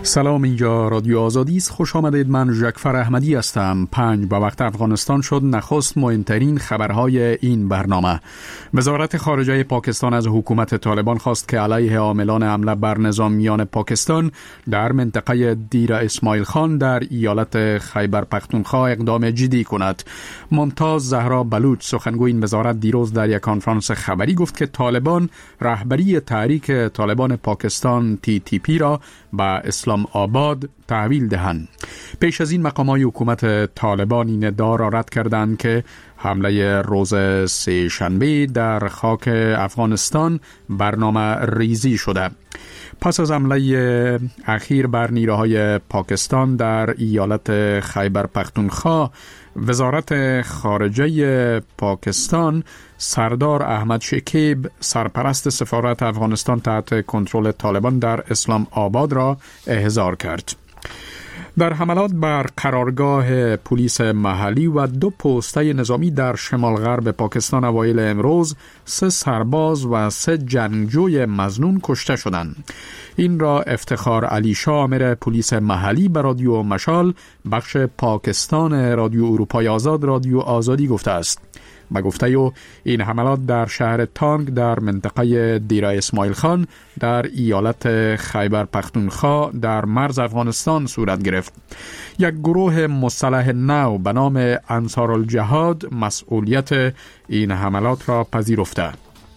سلام، اینجا رادیو آزادی است. خوش آمدید. من جعفر احمدی هستم. 5 به وقت افغانستان شد. نخست مهمترین خبرهای این برنامه. وزارت خارجه پاکستان از حکومت طالبان خواست که علیه عاملان حمله بر نظامیان پاکستان در منطقه دیر اسماعیل خان در ایالت خیبر پختونخوا اقدام جدی کند. ممتاز زهرا بلوچ، سخنگوی این وزارت، دیروز در یک کنفرانس خبری گفت که طالبان رهبری تحریک طالبان پاکستان TTP را به اسلام آباد تحویل دهند. پیش از این مقامات حکومت طالبان این ادعا را رد کردند که حمله روز سه شنبه در خاک افغانستان برنامه ریزی شده. پس از حمله اخیر بر نیروهای پاکستان در ایالت خیبر پختونخوا، وزارت خارجه پاکستان سردار احمد شکیب، سرپرست سفارت افغانستان تحت کنترل طالبان در اسلام آباد را احضار کرد. در حملات بر قرارگاه پلیس محلی و 2 پسته نظامی در شمال غرب پاکستان اوایل امروز 3 سرباز و 3 جنگجوی مظنون کشته شدند. این را افتخار علی شاه، آمر پلیس محلی، به رادیو مشال بخش پاکستان رادیو اروپای آزاد رادیو آزادی گفته است. به گفته او، این حملات در شهر تانگ در منطقه دیر اسماعیل خان در ایالت خیبر پختونخوا در مرز افغانستان صورت گرفت. یک گروه مسلح نو به نام انصارالجهاد مسئولیت این حملات را پذیرفته.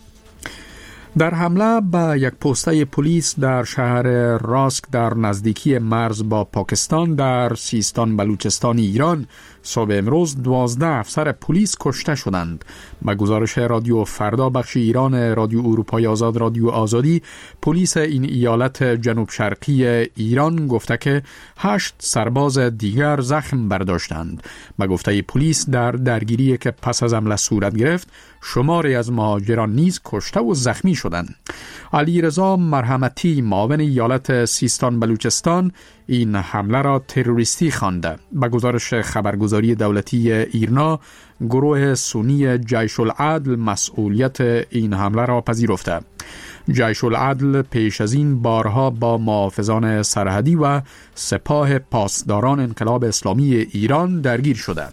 در حمله به یک پسته پلیس در شهر راسک در نزدیکی مرز با پاکستان در سیستان بلوچستان ایران صبح امروز 12 افسر پلیس کشته شدند. به گزارش رادیو فردا بخش ایران رادیو اروپای آزاد رادیو آزادی، پلیس این ایالت جنوب شرقی ایران گفته که 8 سرباز دیگر زخم برداشتند. به گفته پلیس در درگیری که پس از حمله صورت گرفت، شماری از مهاجران نیز کشته و زخمی شدند. علی رضا مرحمتی، معاون ایالت سیستان بلوچستان، این حمله را تروریستی خوانده. به گزارش خبرگزاری دولتی ایرنا، گروه سنی جیش العدل مسئولیت این حمله را پذیرفته. جیش العدل پیش از این بارها با محافظان سرحدی و سپاه پاسداران انقلاب اسلامی ایران درگیر شده.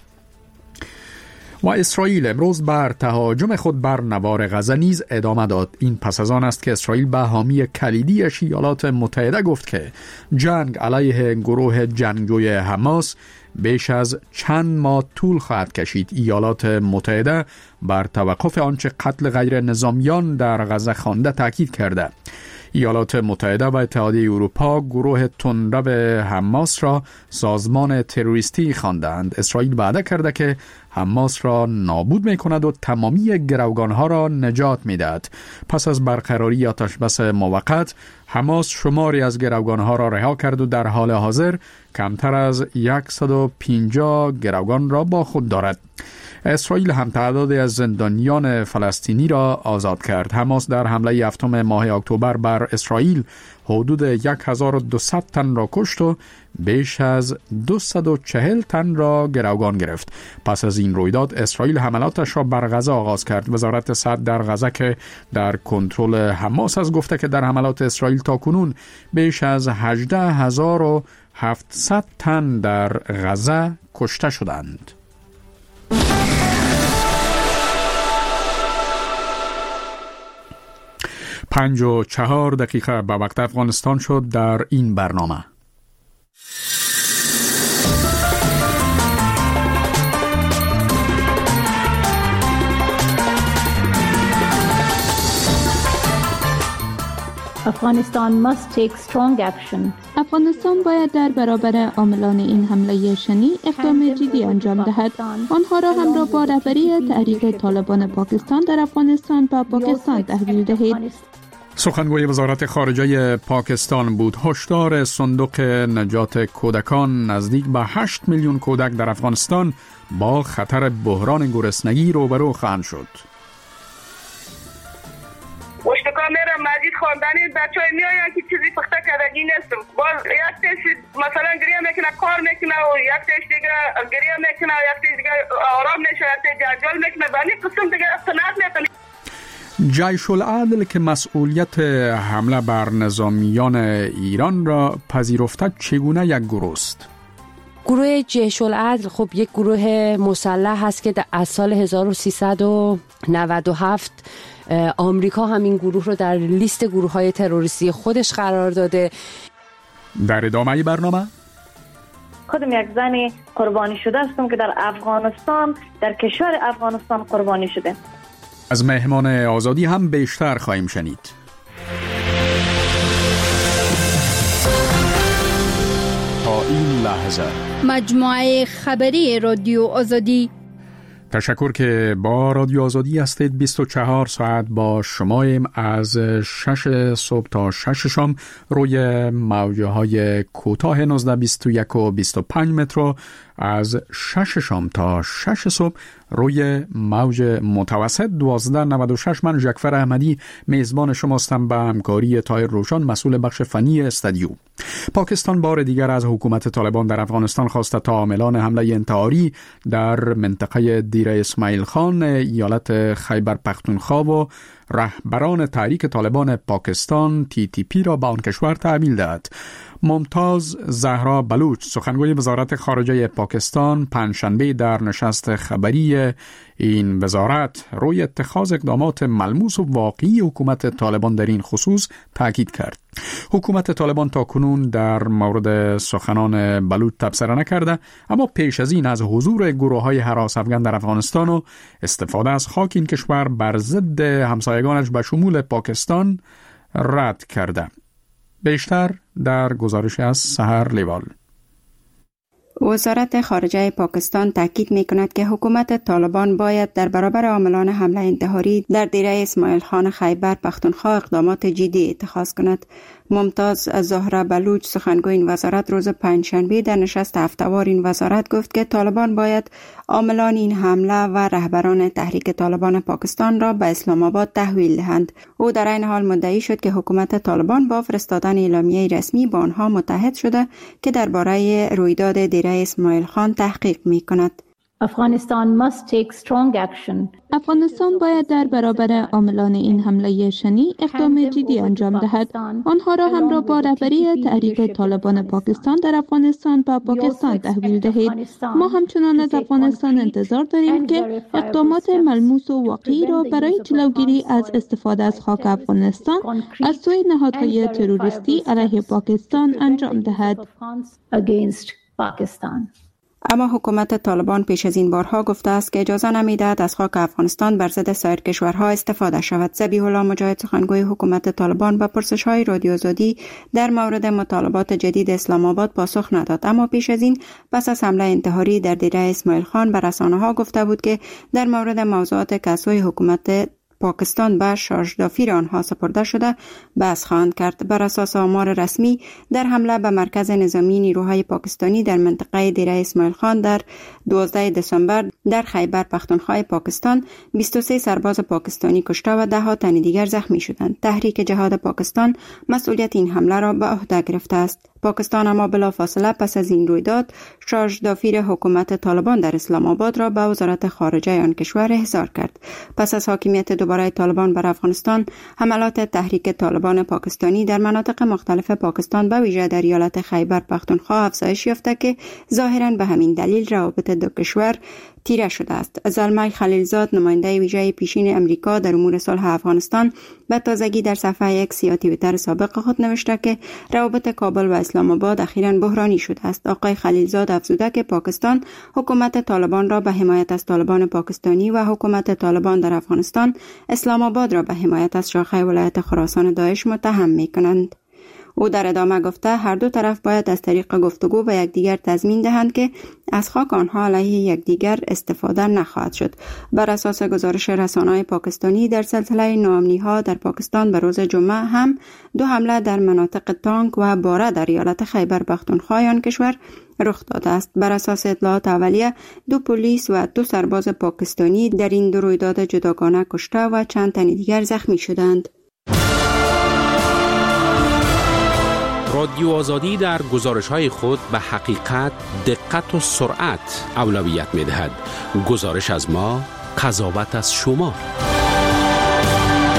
و اسرائیل امروز بر تهاجم خود بر نوار غزه نیز ادامه داد. این پس از آن است که اسرائیل به حامی کلیدی ایالات متحده گفت که جنگ علیه گروه جنگجوی حماس بیش از چند ماه طول خواهد کشید. ایالات متحده بر توقف آنچه قتل غیر نظامیان در غزه خوانده تاکید کرده. ایالات متحده و اتحادیه اروپا گروه تندرو حماس را سازمان تروریستی خواندند. اسرائیل وعده کرده که حماس را نابود می‌کند و تمامی گروگان‌ها را نجات می‌دهد. پس از برقراری آتشبس موقت، حماس شماری از گروگان‌ها را رها کرد و در حال حاضر کمتر از 150 گروگان را با خود دارد. اسرائیل هم تعدادی از زندانیان فلسطینی را آزاد کرد. حماس در حمله 7 ماه اکتبر بر اسرائیل حدود 1200 تن را کشت و بیش از 240 تن را گروگان گرفت. پس از این رویداد اسرائیل حملاتش را بر غزه آغاز کرد. وزارت صحت در غزه که در کنترل حماس است گفته که در حملات اسرائیل تاکنون بیش از 18700 تن در غزه کشته شدند. 5:04 به وقت افغانستان شد. در این برنامه Afghanistan must take strong action. افغانستان باید در برابر عاملان این حمله شنی اقدام جدی انجام دهد. آنها را همراه با رهبری تحریک طالبان پاکستان در افغانستان به پاکستان تحویل دهید. سخنگوی وزارت خارجه پاکستان بود. هشدار صندوق نجات کودکان نزدیک به 8 میلیون کودک در افغانستان با خطر بحران گرسنگی روبرو خواهند شد. اشتکا میرم مجید خواندنی بچه‌ای میآیند که چیزی پخته کردگی نیستم. باز یک تیش مثلا گریه میکنه، کار میکنه و یک تیش دیگه گریه میکنه و یک تیش دیگه آرام نشه، یک تیش جنجال میکنه. بانی قسم دیگه قناعت میکنه. جیش العدل که مسئولیت حمله بر نظامیان ایران را پذیرفته چگونه یک گروه است؟ گروه جیش العدل خب یک گروه مسلح هست که از سال 1397 آمریکا همین گروه رو در لیست گروه‌های تروریستی خودش قرار داده. در ادامه برنامه خودم یک زن قربانی شده هستم که در افغانستان، در کشور افغانستان قربانی شده. از مهمان آزادی هم بیشتر خواهیم شنید. تا این لحظه مجموعه خبری رادیو آزادی. تشکر که با رادیو آزادی هستید. 24 ساعت با شماییم از 6 صبح تا 6 شام روی موجه های کوتاه 1921 و 25 متر، از 6 شام تا 6 صبح روی موج متوسط 1296. من جعفر احمدی میزبان شماستم به همکاری طاهر روشن مسئول بخش فنی استودیو. پاکستان بار دیگر از حکومت طالبان در افغانستان خواسته تا عاملان حمله انتحاری در منطقه دیر اسماعیل خان ایالت خیبر پختونخوا و رهبران تحریک طالبان پاکستان TTP را به آن کشور تحویل دهد. ممتاز زهرا بلوچ سخنگوی وزارت خارجه پاکستان پنجشنبه در نشست خبری این وزارت روی اتخاذ اقدامات ملموس و واقعی حکومت طالبان در این خصوص تاکید کرد. حکومت طالبان تا کنون در مورد سخنان بلوچ تبصره نکرده، اما پیش از این از حضور گروه‌های هراس افغان در افغانستان و استفاده از خاک این کشور بر ضد همسایگانش به شمول پاکستان رد کرده. بیشتر در گزارش از سحر لیوال. وزارت خارجه پاکستان تاکید می‌کند که حکومت طالبان باید در برابر عاملان حمله انتحاری در دیره اسماعیل خان خیبر پختونخوا اقدامات جدی اتخاذ کند. ممتاز زهرا بلوچ سخنگوی این وزارت روز پنجشنبه در نشست هفته‌وار این وزارت گفت که طالبان باید عاملان این حمله و رهبران تحریک طالبان پاکستان را به اسلام آباد تحویل دهند. او در این حال مدعی شد که حکومت طالبان با فرستادن اعلامیه رسمی با آنها متحد شده که درباره رویداد دیره اسماعیل خان تحقیق می‌کند. افغانستان باید در برابر عاملان این حمله شنی اقدام جدی انجام دهد. آنها را همراه با رهبری تحریک طالبان پاکستان در افغانستان به پاکستان تحویل دهید. ما همچنان از افغانستان انتظار داریم که اقدامات ملموس و واقعی را برای جلوگیری از استفاده از خاک افغانستان از سوی نهادهای تروریستی علیه پاکستان انجام دهد. اما حکومت طالبان پیش از این بارها گفته است که اجازه نمی‌دهد از خاک افغانستان بر ضد سایر کشورها استفاده شود. ذبیح الله مجاهد سخنگوی حکومت طالبان به پرسش‌های رادیو آزادی در مورد مطالبات جدید اسلام آباد پاسخ نداد، اما پیش از این پس از حمله انتحاری در دیره اسماعیل خان به رسانه‌ها گفته بود که در مورد موضوعات که از سوی حکومت پاکستان به شارژدافیر آنها سپرده شده بحث خواهند کرد. بر اساس آمار رسمی در حمله به مرکز نظامی نیروهای پاکستانی در منطقه دیره اسماعیل خان در 12 دسامبر در خیبر پختونخوا پاکستان 23 سرباز پاکستانی کشته و 10 تن دیگر زخمی شدند. تحریک جهاد پاکستان مسئولیت این حمله را به عهده گرفته است. پاکستان اما بلافاصله پس از این رویداد شارژدافیر حکومت طالبان در اسلام آباد را به وزارت خارجه آن کشور احضار کرد. پس از حاکمیت دوباره طالبان بر افغانستان، حملات تحریک طالبان پاکستانی در مناطق مختلف پاکستان به ویژه در ایالت خیبر پختونخوا افزایش یافته که ظاهراً به همین دلیل روابط دو کشور تیره شده است. زلمه خلیلزاد نماینده ویژه پیشین امریکا در امور صلح افغانستان به تازگی در صفحه اکس یا توییتر سابق خود نوشته که روابط کابل و اسلام آباد اخیراً بحرانی شده است. آقای خلیلزاد افزوده که پاکستان حکومت طالبان را به حمایت از طالبان پاکستانی و حکومت طالبان در افغانستان اسلام آباد را به حمایت از شاخه ولایت خراسان داعش متهم می‌کنند. او در ادامه گفته هر دو طرف باید از طریق گفتگو به یکدیگر تضمین دهند که از خاک آنها علیه یکدیگر استفاده نخواهد شد. بر اساس گزارش رسانه‌های پاکستانی در سلسله ناامنی‌ها در پاکستان به روز جمعه هم 2 حمله در مناطق تانک و باره در ایالت خیبر پختونخوا آن کشور رخ داده است. بر اساس اطلاعات اولیه 2 پلیس و 2 سرباز پاکستانی در این 2 رویداد جداگانه کشته و چند تن دیگر زخمی شدند. رادیو آزادی در گزارش‌های خود به حقیقت، دقت و سرعت اولویت می‌دهد. گزارش از ما، قضاوت از شما.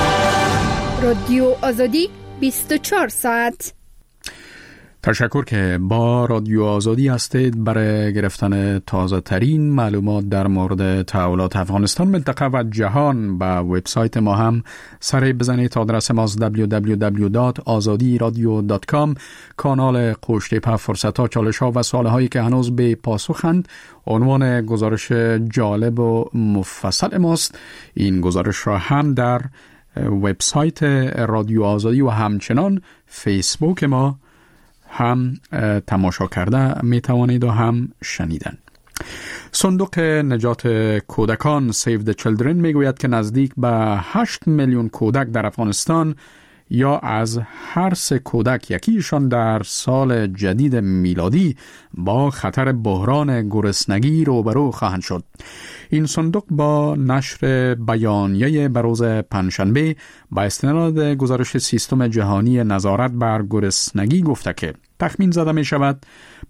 رادیو آزادی 24 ساعت. تشکر که با رادیو آزادی هستید برای گرفتن تازه ترین معلومات در مورد تحولات افغانستان، منطقه و جهان. به وبسایت ما هم سری بزنید. آدرس ما www.azadiradio.com. کانال قوشتیپ فرصت‌ها، چالش‌ها و سوال‌هایی که هنوز به پاسخند عنوان گزارش جالب و مفصل ماست. این گزارش را هم در وبسایت رادیو آزادی و همچنان فیسبوک ما هم تماشا کرده می توانید و هم شنیدن. صندوق نجات کودکان Save the Children می گوید که نزدیک به 8 میلیون کودک در افغانستان یا از هر 3 کودک یکیشان در سال جدید میلادی با خطر بحران گرسنگی روبرو خواهند شد. این صندوق با نشر بیانیه بروز پنجشنبه با استناد گزارش سیستم جهانی نظارت بر گرسنگی گفته که تخمین زده می شود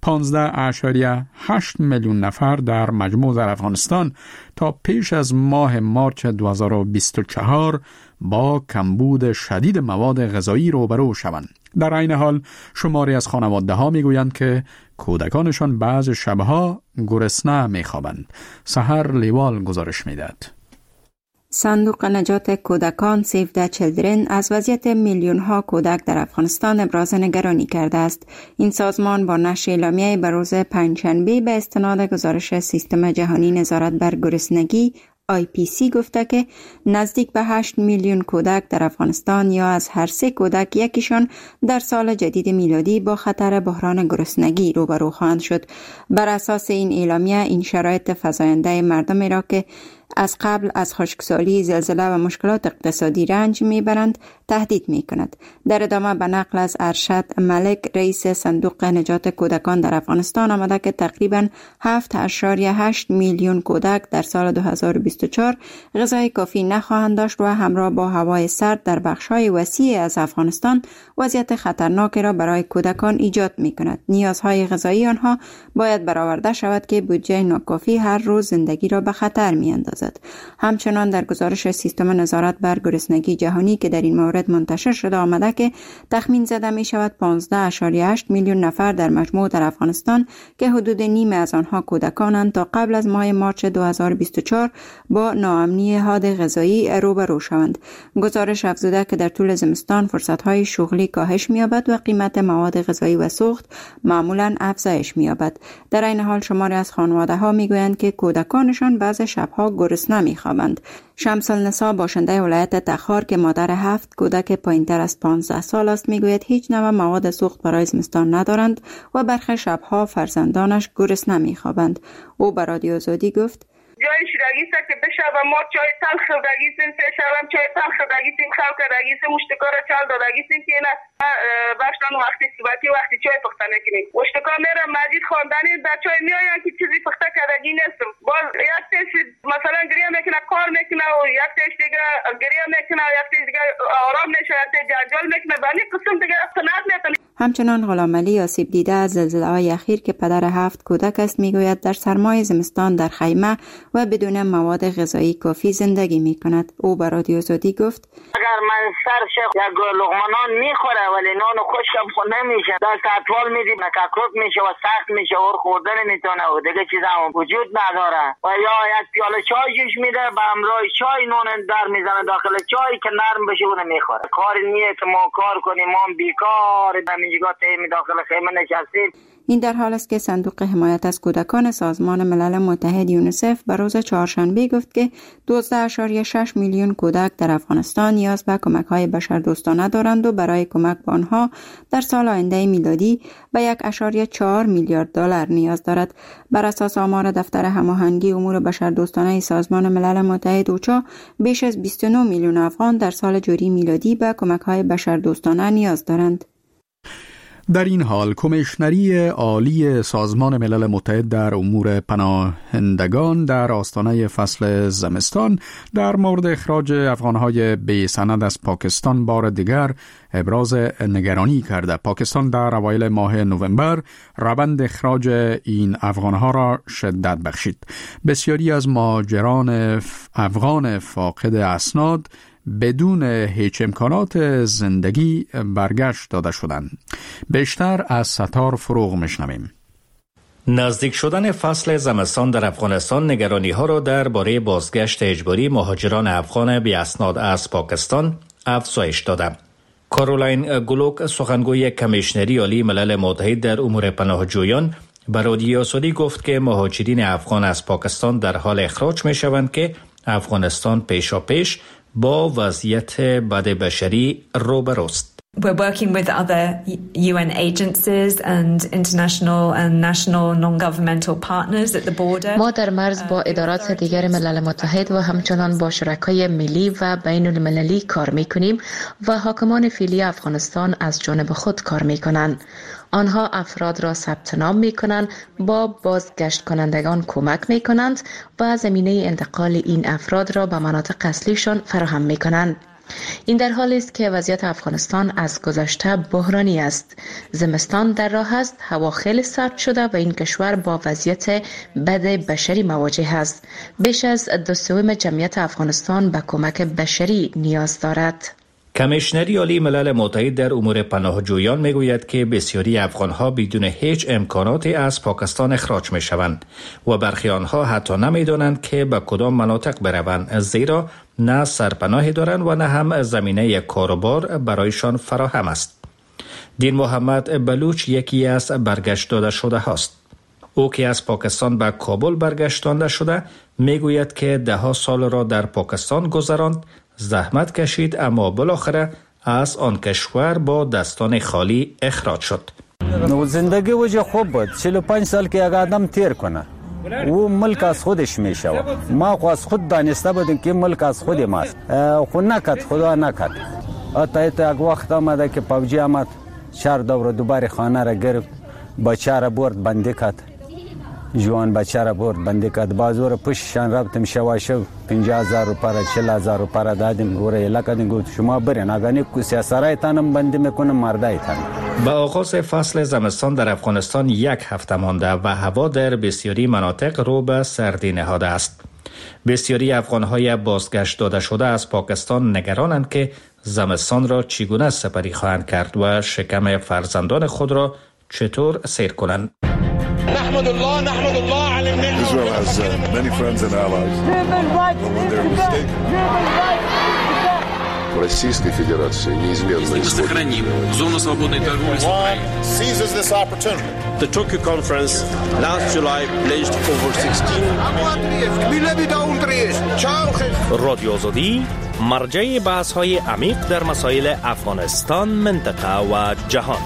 15.8 میلیون نفر در مجموع در افغانستان تا پیش از ماه مارچ 2024 با کمبود شدید مواد غذایی روبرو شوند. در عین حال شماری از خانواده ها می گویند که کودکانشان بعض شبها گرسنه می خوابند. سحر لیوال گزارش می دهد. صندوق نجات کودکان Save the Children از وضعیت میلیون ها کودک در افغانستان ابراز نگرانی کرده است. این سازمان با نشر اعلامیه بروز پنجشنبه به استناد گزارش سیستم جهانی نظارت بر گرسنگی IPC گفته که نزدیک به 8 میلیون کودک در افغانستان یا از هر 3 کودک یکیشان در سال جدید میلادی با خطر بحران گرسنگی روبرو خواهند شد. بر اساس این اعلامیه این شرایط فزاینده مردمی را که از قبل از خشکسالی، زلزله و مشکلات اقتصادی رنج میبرند تهدید میکند. در ادامه به نقل از ارشد ملک رئیس صندوق نجات کودکان در افغانستان آمده که تقریباً 7.8 میلیون کودک در سال 2024 غذای کافی نخواهند داشت و همراه با هوای سرد در بخش‌های وسیع از افغانستان وضعیت خطرناکی را برای کودکان ایجاد میکند. نیازهای غذایی آنها باید برآورده شود که بودجه ناکافی هر روز زندگی را به خطر میاندازد. همچنان در گزارش سیستم نظارت بر گرسنگی جهانی که در این مورد منتشر شده آمده که تخمین زده می شود 15.8 میلیون نفر در مجموع در افغانستان که حدود نیم از آنها کودکانند تا قبل از ماه مارچ 2024 با ناامنی حاد غذایی روبرو شوند. گزارش افزوده که در طول زمستان فرصت‌های شغلی کاهش می‌یابد و قیمت مواد غذایی و سوخت معمولاً افزایش می‌یابد. در این حال شماری از خانواده‌ها می‌گویند که کودکانشان بعض شب‌ها گرسنه می‌خوابند. شمس النساء باشنده ولایت تخار که مادر 7 کودک پایین‌تر از 15 سال است میگوید هیچ نوع مواد سوخت برای زمستان ندارند و برخی شب‌ها فرزندانش گرسنه می‌خوابند. او به رادیو آزادی گفت جای شیرگی است که بشب ما چای تلخ دگیسیم، پیشم چای تلخ دگیسیم، خلق دگیسیم، مشتکار چال دگیسیم که نه باشن وقتی صبحی وقتی چای پخته میکنیم. مشتکار میرم مجید خواندنی در چای میآید که چیزی پخته کردگی نیستم. باز یک تیش مثلا گریه میکنه، کار میکنه و یک تیش دیگه گریه میکنه و یک تیش دیگه آرام میشه، یک تیش جنجال میکنه. ولی قسم دیگه قناعت نمیکنه. همچنان غلام علی آسیب دیده از زلزله‌های اخیر که پدر 7 کودک است میگوید در سرمای زمستان در خیمه و بدون مواد غذایی کافی زندگی میکند. او به رادیو آزادی گفت اگر من سرش یک لقمه نان میخوره ولی نان خشکم خود نمیشه، دست اطفال میدیم نکاکروک میشه و سخت میشه و خوردن نمیتونه و دیگه چیز هم وجود نداره و یا یک پیاله چای جوش میده به همراه چای نان در میزنه داخل چای که نرم بشه اون میخوره. کار نیه که ما کار کنیم، ما بیکار همینجا تیم داخل خیمه نشستیم. این در حال است که صندوق حمایت از کودکان سازمان ملل متحد یونیسف به روز چهارشنبه گفت که 12.6 میلیون کودک در افغانستان نیاز به کمک‌های بشردوستانه دارند و برای کمک به آنها در سال آینده میلادی به 1.4 میلیارد دلار نیاز دارد. بر اساس آمار دفتر هماهنگی امور بشردوستانه سازمان ملل متحد اوچا بیش از 29 میلیون افغان در سال جاری میلادی به کمک‌های بشردوستانه نیاز دارند. در این حال کمیشنری عالی سازمان ملل متحد در امور پناهندگان در آستانه فصل زمستان در مورد اخراج افغانهای بی سند از پاکستان بار دیگر ابراز نگرانی کرده. پاکستان در اوایل ماه نوامبر روند اخراج این افغانها را شدت بخشید. بسیاری از مهاجران افغان فاقد اسناد بدون هیچ امکانات زندگی برگشت داده شدند. بیشتر از ستار فروغ میشنویم. نزدیک شدن فصل زمستان در افغانستان نگرانی ها را درباره بازگشت اجباری مهاجران افغان بی اسناد از پاکستان افزایش داده. کارولین گلوک، سخنگوی کمیشنری عالی ملل متحد در امور پناهجویان، به رادیو آزادی گفت که مهاجرین افغان از پاکستان در حال اخراج می شوند که افغانستان پیشاپیش با وضعیت بد بشری روبروست. We're working with other UN agencies and international and national non-governmental partners at the border. ما در مرز با ادارات دیگر ملل متحد و همچنان با شرکای ملی و بین المللی کار می‌کنیم و حاکمان فعلی افغانستان از جانب خود کار می‌کنند. آنها افراد را ثبت نام می‌کنند، با بازگشت کنندگان کمک می‌کنند و زمینه انتقال این افراد را به مناطق اصلیشان فراهم می‌کنند. این در حالی است که وضعیت افغانستان از گذشته بحرانی است. زمستان در راه است، هوا خیلی سرد شده و این کشور با وضعیت بد بشری مواجه است. بیش از 2/3 جمعیت افغانستان به کمک بشری نیاز دارد. کمیشنری عالی ملل متحد در امور پناهجویان میگوید که بسیاری افغانها بدون هیچ امکاناتی از پاکستان اخراج می شوند و برخی آنها حتی نمیدانند که به کدام مناطق بروند، زیرا نه سرپناهی دارند و نه هم زمینه کاروبار برایشان فراهم است. دین محمد بلوچ یکی از برگشت داده شده هاست. او که از پاکستان به کابل برگشتانده شده میگوید که 10 سال را در پاکستان گذراند، زحمت کشید، اما بالاخره از آن کشور با دستان خالی اخراج شد. زندگی وجه خوب بود. 45 سال که یک آدم تیر کنه او ملک از خودش میشه. ما خو از خود دانسته بودیم که ملک از خود ماست، خو نکرد، خدا نکرد. حتی یک وقت آمده که پوجی آمد 4 دور دوباره خانه را گرفت، بچه را برد بنده کرد، جوان بچه را برد بنده کرد، بازور پشتشان رفتم شواشو 50,000 روپیه 40,000 روپیه دادیم، گوره لکدیم، گفت شما برین اگانی سیاسرایتانم بنده میکنم مردایتان. با آغاز فصل زمستان در افغانستان 1 هفته مانده و هوا در بسیاری مناطق رو به سردی نهاده است. بسیاری افغانهای بازگشت داده شده از پاکستان نگرانند که زمستان را چگونه سپری خواهند کرد و شکم فرزندان خود را چطور سیر کنند. نحمد الله على النعمة. Israel has many friends and allies. When they're mistaken. Российской Федерации неизменно сохраним зону свободной торговли. Seizes this opportunity. The Tokyo conference last July pledged over 16. رادیو آزادی مرجع بحث‌های عمیق در مسائل افغانستان، منطقه و جهان.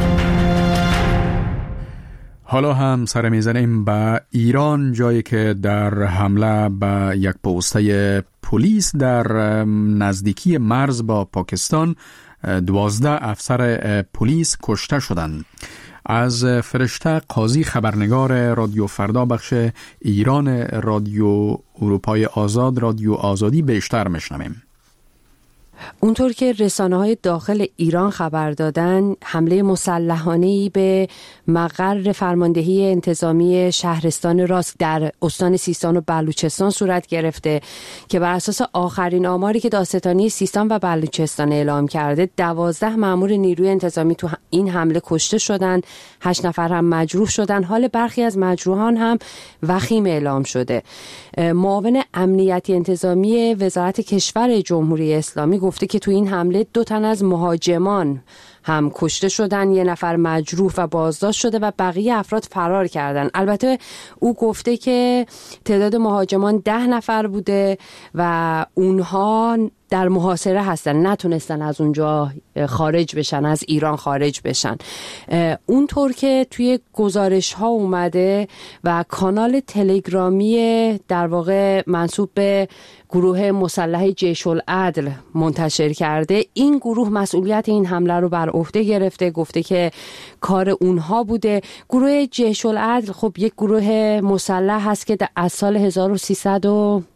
حالا هم سر میزنیم به ایران، جایی که در حمله به یک پوسته پلیس در نزدیکی مرز با پاکستان 12 افسر پلیس کشته شدند. از فرشته قاضی، خبرنگار رادیو فردا بخش ایران رادیو اروپای آزاد، رادیو آزادی بیشتر میشنویم. اونطور که رسانه‌های داخل ایران خبر دادن، حمله مسلحانه‌ای به مقر فرماندهی انتظامی شهرستان راست در استان سیستان و بلوچستان صورت گرفته که بر اساس آخرین آماری که دادستانی سیستان و بلوچستان اعلام کرده 12 مأمور نیروی انتظامی تو این حمله کشته شدند، 8 نفر هم مجروح شدند. حال برخی از مجروحان هم وخیم اعلام شده. معاون امنیتی انتظامی وزارت کشور جمهوری اسلامی گفته که تو این حمله 2 تن از مهاجمان هم کشته شدن، 1 نفر مجروح و بازداشت شده و بقیه افراد فرار کردن. البته او گفته که تعداد مهاجمان 10 نفر بوده و اونها در محاصره هستن، نتونستن از اونجا خارج بشن، از ایران خارج بشن. اونطور که توی گزارش ها اومده و کانال تلگرامی در واقع منسوب به گروه مسلح جیش العدل منتشر کرده، این گروه مسئولیت این حمله رو بر عهده گرفته، گفته که کار اونها بوده. گروه جیش العدل خب یک گروه مسلح هست که از سال 1300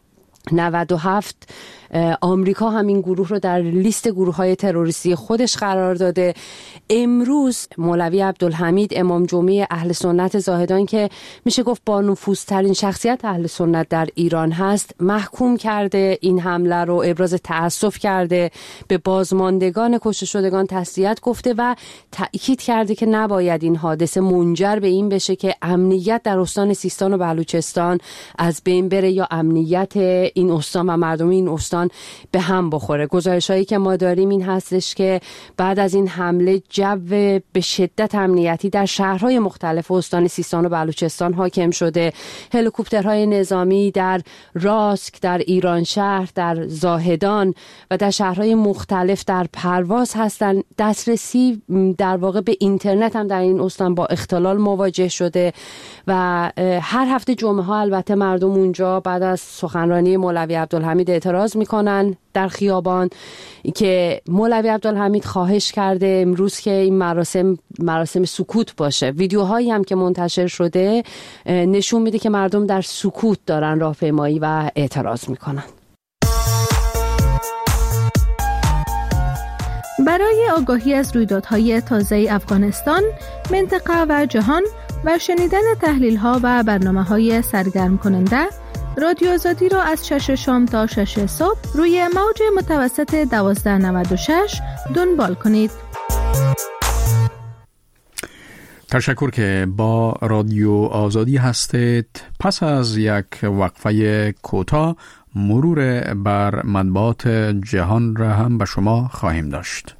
97 آمریکا همین گروه رو در لیست گروه‌های تروریستی خودش قرار داده. امروز مولوی عبدالحمید امام جمعه اهل سنت زاهدان که میشه گفت با نفوذترین شخصیت اهل سنت در ایران هست، محکوم کرده این حمله رو، ابراز تأسف کرده، به بازماندگان کشته شدگان تسلیت گفته و تأکید کرده که نباید این حادثه منجر به این بشه که امنیت در استان سیستان و بلوچستان از بین بره یا امنیت این استان و مردم این استان به هم بخوره. گزارش‌هایی که ما داریم این هستش که بعد از این حمله جو به شدت امنیتی در شهرهای مختلف استان سیستان و بلوچستان حاکم شده. هلیکوپترهای نظامی در راسک، در ایران شهر، در زاهدان و در شهرهای مختلف در پرواز هستن. دسترسی در واقع به اینترنت هم در این استان با اختلال مواجه شده و هر هفته جمعه ها البته مردم اونجا بعد از سخنرانی مولوی عبدالحمید اعتراض میکنن در خیابان که مولوی عبدالحمید خواهش کرده امروز که این مراسم سکوت باشه. ویدیوهایی هم که منتشر شده نشون میده که مردم در سکوت دارن راهپیمایی و اعتراض میکنن. برای آگاهی از رویدادهای تازه افغانستان، منطقه و جهان و شنیدن تحلیل‌ها و برنامه‌های سرگرم کننده، رادیو آزادی را از 6 شام تا 6 صبح روی موج متوسط 1296 دنبال کنید. تشکر که با رادیو آزادی هستید. پس از یک وقفه کوتاه مرور بر مطبوعات جهان را هم به شما خواهیم داشت.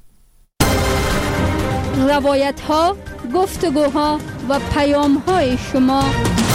روایت‌ها، گفتگوها و پیام‌های شما.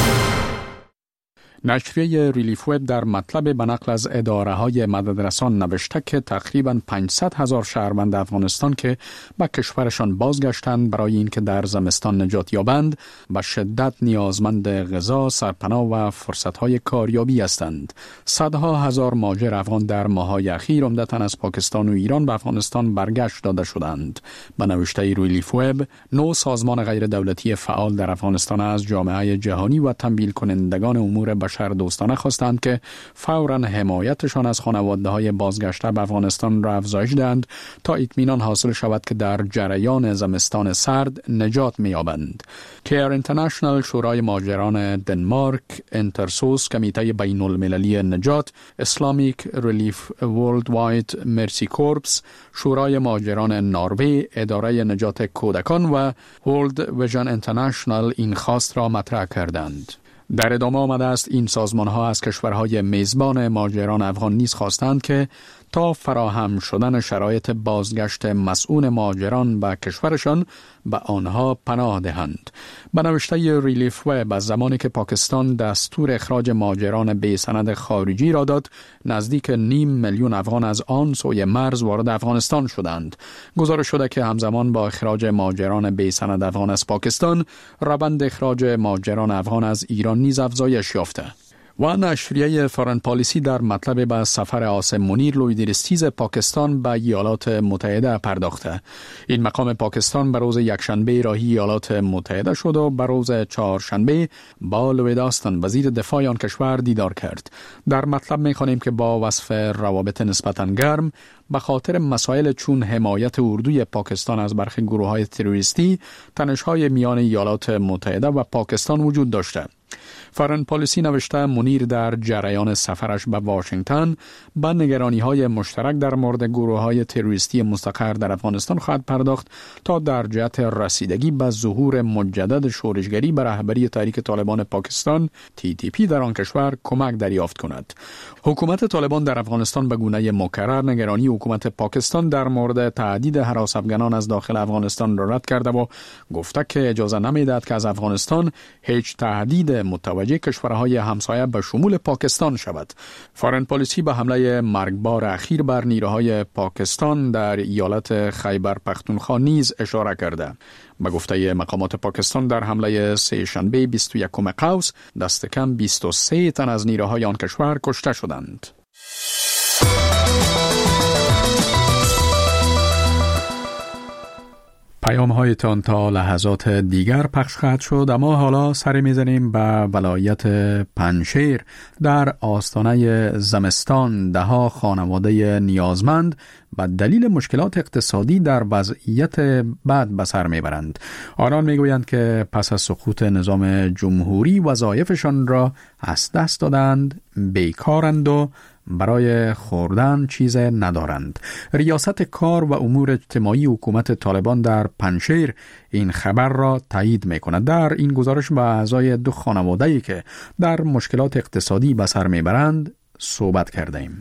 نشریه ریلیف وب در مطلب به نقل از اداره‌های مددرسان نوشته که تقریباً 500,000 شهروند افغانستان که به کشورشان بازگشتند برای اینکه در زمستان نجات یابند به شدت نیازمند غذا، سرپناه و فرصت‌های کاریابی هستند. صدها هزار مهاجر افغان در ماه‌های اخیر عمدتاً از پاکستان و ایران به افغانستان برگشت داده شدند. به نوشته ریلیف وب، 9 سازمان غیر دولتی فعال در افغانستان از جامعه جهانی و تمویل کنندگان امور بشر دوستانه خواستند که فوراً حمایتشان از خانواده‌های بازگشته به افغانستان را افزایش دهند تا اطمینان حاصل شود که در جریان زمستان سرد نجات می‌یابند. کیر اینترنشنال، شورای مهاجران دنمارک، انترسوس، کمیته بین‌المللی نجات، اسلامیک ریلیف ورلد واید مرسی کورپس، شورای مهاجران نروژ، اداره نجات کودکان و ورلد ویژن اینترنشنال این خواست را مطرح کردند. در ادامه آمده است این سازمان‌ها از کشورهای میزبان مهاجران افغان نیز خواستند که تا فراهم شدن شرایط بازگشت مسئول مهاجران به کشورشان به آنها پناه دهند. به نوشته ریلیف وب، از زمانی که پاکستان دستور اخراج مهاجران بی سند خارجی را داد، نزدیک 500,000 افغان از آن سوی مرز وارد افغانستان شدند. گزارش شده که همزمان با اخراج مهاجران بی سند افغان از پاکستان، روند اخراج مهاجران افغان از ایران نیز افزایش یافته. و نشریه فارن پالیسی در مطلب به سفر عاصم منیر لویدرستیز پاکستان به ایالات متحده پرداخته. این مقام پاکستان به روز یکشنبه راهی ایالات متحده شد و به روز چهارشنبه با لوید آستن وزیر دفاع آن کشور دیدار کرد. در مطلب می‌خوانیم که با وصف روابط نسبتاً گرم به خاطر مسائل چون حمایت اردوی پاکستان از برخی گروه‌های تروریستی، تنش‌های میان ایالات متحده و پاکستان وجود داشته. فارن پالیسی نوشته منیر در جریان سفرش به واشنگتن به نگرانی‌های مشترک در مورد گروه‌های تروریستی مستقر در افغانستان خواهد پرداخت تا در جهت رسیدگی به ظهور مجدد شورشگری به رهبری تحریک طالبان پاکستان TTP در آن کشور کمک دریافت کند. حکومت طالبان در افغانستان به گونه مکرر نگرانی حکومت پاکستان در مورد تهدید هراس افغانان از داخل افغانستان را رد کرده و گفته که اجازه نمی‌دهد که از افغانستان هیچ تهدید متوجه کشورهای همسایه به شمول پاکستان شود. فارن پالیسی به حمله مرگبار اخیر بر نیروهای پاکستان در ایالت خیبر پختونخوا نیز اشاره کرده. به گفته مقامات پاکستان در حمله سه‌شنبه 21 قوس دست کم 23 تن از نیروهای آن کشور کشته شدند. پیام هایتان تا لحظات دیگر پخش خواهد شد، اما حالا سری میزنیم به ولایت پنجشیر. در آستانه زمستان دهها خانواده نیازمند و دلیل مشکلات اقتصادی در وضعیت بد به سر میبرند. آنان میگویند که پس از سقوط نظام جمهوری وظایفشان را از دست دادند، بیکارند و برای خوردن چیز ندارند. ریاست کار و امور اجتماعی حکومت طالبان در پنجشیر این خبر را تایید می‌کند. در این گزارش با اعضای دو خانواده‌ای که در مشکلات اقتصادی به سر میبرند صحبت کردیم.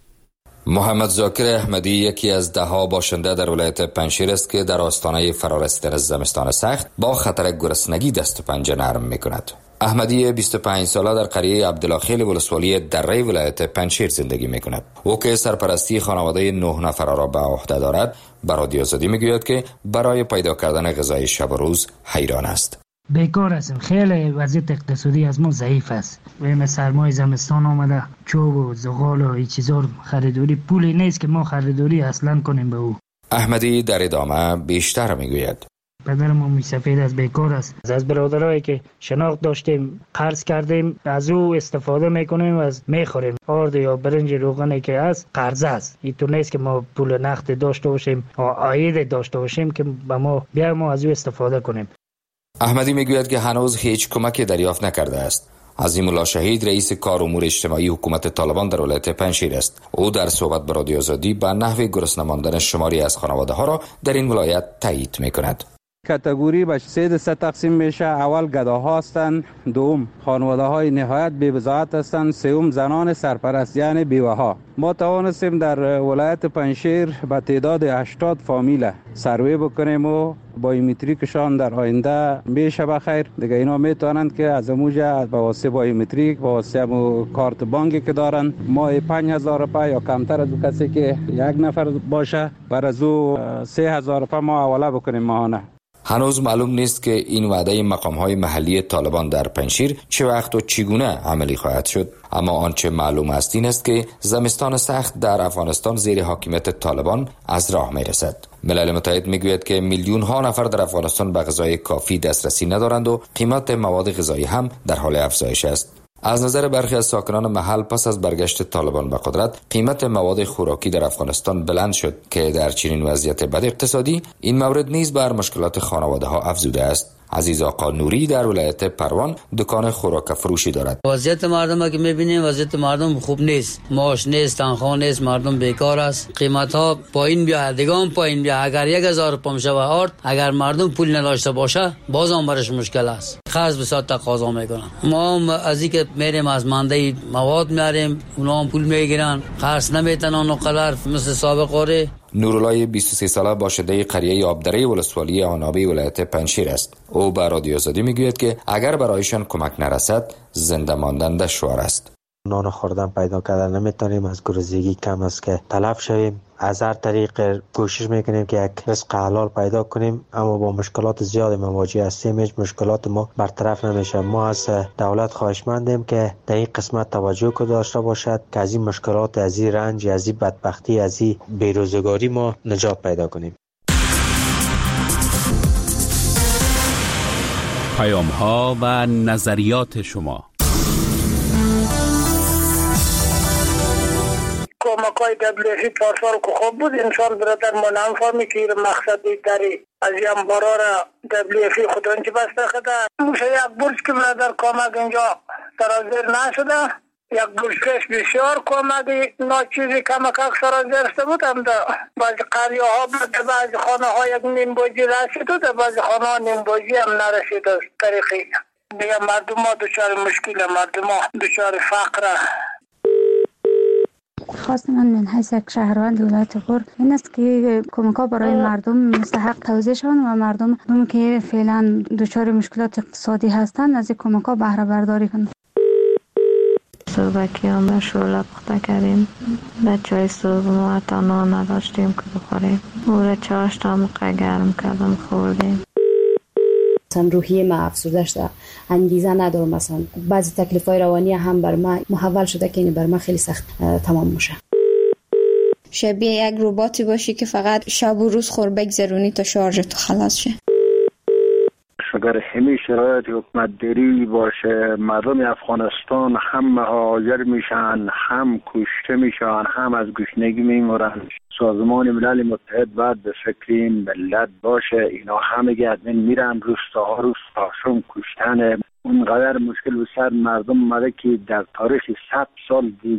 محمد ذاکر احمدی یکی از دهها باشنده در ولایت پنجشیر است که در آستانه فرارسیدن زمستان سخت با خطر گرسنگی دست و پنجه نرم می‌کند. احمدی 25 ساله در قریه عبدالخیل ولسوالی دره ولایت پنجشیر زندگی می‌کند. او که سرپرستی خانواده 9 نفر را به عهده دارد، به رادیو آزادی می‌گوید که برای پیدا کردن غذای شب و روز حیران است. بیکار هستیم، خیلی وضعیت اقتصادی از ما ضعیف است. ویم سرمای زمستان آمده، چوب و زغال و این چیزا خریداری، پولی نیست که ما خریداری اصلا کنیم به او. احمدی در ادامه بیشتر میگوید: پدرم مومی سفید از بیکار است. از برادرایی که شناخت داشتیم قرض کردیم، از او استفاده میکنیم و از میخوریم. آرد یا برنج روغنی که از قرض است. اینطور نیست که ما پول نقد داشته باشیم و عاید داشته باشیم که به ما بیایم و از او استفاده کنیم. احمدی میگوید که هنوز هیچ کمکی دریافت نکرده است. عظیم الله شهید رئیس کار امور اجتماعی حکومت طالبان در ولایت پنجشیر است. او در صحبت با رادیو آزادی به نحو گرسنه ماندن شماری از خانواده ها را در این ولایت تایید میکند. کاتگوری به 3 تقسیم میشه. اول گداها هستند، دوم خانواده های نهایت بی‌بضاعت هستند، سوم زنان سرپرست یعنی بیوه ها. ما توانستیم در ولایت پنجشیر به تعداد 80 فامیل سروی بکنیم و بایومتریکشان در آینده میشه بخیر. دیگه اینا میتونند که از موجه به واسطه بایومتریک به واسطه کارت بانکی که دارن ما 5000 روپیه یا کمتر از کسی که یک نفر باشه بر از او 3000 روپیه ما حواله بکنیم ماهانه. هنوز معلوم نیست که این وعده مقام‌های محلی طالبان در پنجشیر چه وقت و چگونه عملی خواهد شد، اما آنچه معلوم است این است که زمستان سخت در افغانستان زیر حاکمیت طالبان از راه میرسد. ملل متحد میگوید که میلیون ها نفر در افغانستان به غذای کافی دسترسی ندارند و قیمت مواد غذایی هم در حال افزایش است. از نظر برخی از ساکنان محل پس از برگشت طالبان به قدرت قیمت مواد خوراکی در افغانستان بلند شد که در چنین وضعیت بد اقتصادی این مورد نیز بر مشکلات خانواده ها افزوده است. عزیز آقا نوری در ولایت پروان دکان خوراک فروشی دارد. وضعیت مردم که میبینیم وضعیت مردم خوب نیست، معاش نیست، تنخواه نیست، مردم بیکار است، قیمت ها پایین بیاد، دیگه پایین بیاد. اگر 1000 پم شوه آرد، اگر مردم پول نداشته باشه باز هم برش مشکل است، خرج بسیار تقاضا میکنن. ما هم از اینکه میریم از منده مواد میاریم، اونا هم پول میگیرن، خرج نمیتونن اونقدر مثل سابق اوره. نورالله 23 ساله باشنده قریه آبدره ولسوالی آنابی ولایت پنجشیر است. او به رادیو آزادی میگوید که اگر برایشان کمک نرسد زنده ماندن دشوار است. نان خوردن پیدا کردن نمیتونیم، از گرسنگی کم است که تلف شویم. از هر طریق کوشش میکنیم که یک رزق حلال پیدا کنیم، اما با مشکلات زیاد مواجه هستیم. هیچ مشکلات ما برطرف نمیشه. ما از دولت خواهشمندیم که در این قسمت توجه داشته باشد که از این مشکلات، از این رنج، از این بدبختی، از این بیروزگاری ما نجات پیدا کنیم. پیام ها و نظریات شما. کمکای دبلیوسی پارسال که خوب بود، انشال برادر ما نمیفهمی که مقصدی داری از این بارا را دبلیوسی خودانچه بسته خدا موشه یک برج که برادر کمک اینجا سرازیر نشده، یک برج کش بسیار کمکی ناچیزی کمک سرازیر شده بود. هم در بعضی قریه ها بود، بعضی خانه ها یک نیم بوجی رسید و در بعضی خانه ها نیم بوجی هم نرسید. از طریقی دیگه مردم ها دچار مشکل، مردم ها دچار فقره. خواست من حیث یک شهروند ولایت غور این است که کمک‌ها برای مردم مستحق توزیع شوند و مردم که فعلا دچار مشکلات اقتصادی هستند از این کمک‌ها بهره برداری کنند. صبحیان به شعله پخته کردیم، بچه‌های صبح ما حتی نان نداشتیم که بخوریم. او را چاش تا موقع گرم کردم خوردیم. مثلا روحیه ما افسرده شده، انگیزه ندارم، مثلا بعضی تکلیف‌های روانی هم بر ما محول شده که این بر ما خیلی سخت تمام میشه. شبیه یک رباتی باشی که فقط شب و روز خور بگذرونی تا شارژت خلاص شه. اگر همین شرایط حکومت داری باشه، مردم افغانستان هم مهاجر میشن، هم کشته میشن، هم از گشنگی میمورن. سازمان ملل متحد باید به فکر این ملت باشه. اینا همه گردن میرن، روستاشون کشتن. اونقدر مشکل به سر مردم اومده که در تاریخ 100 سال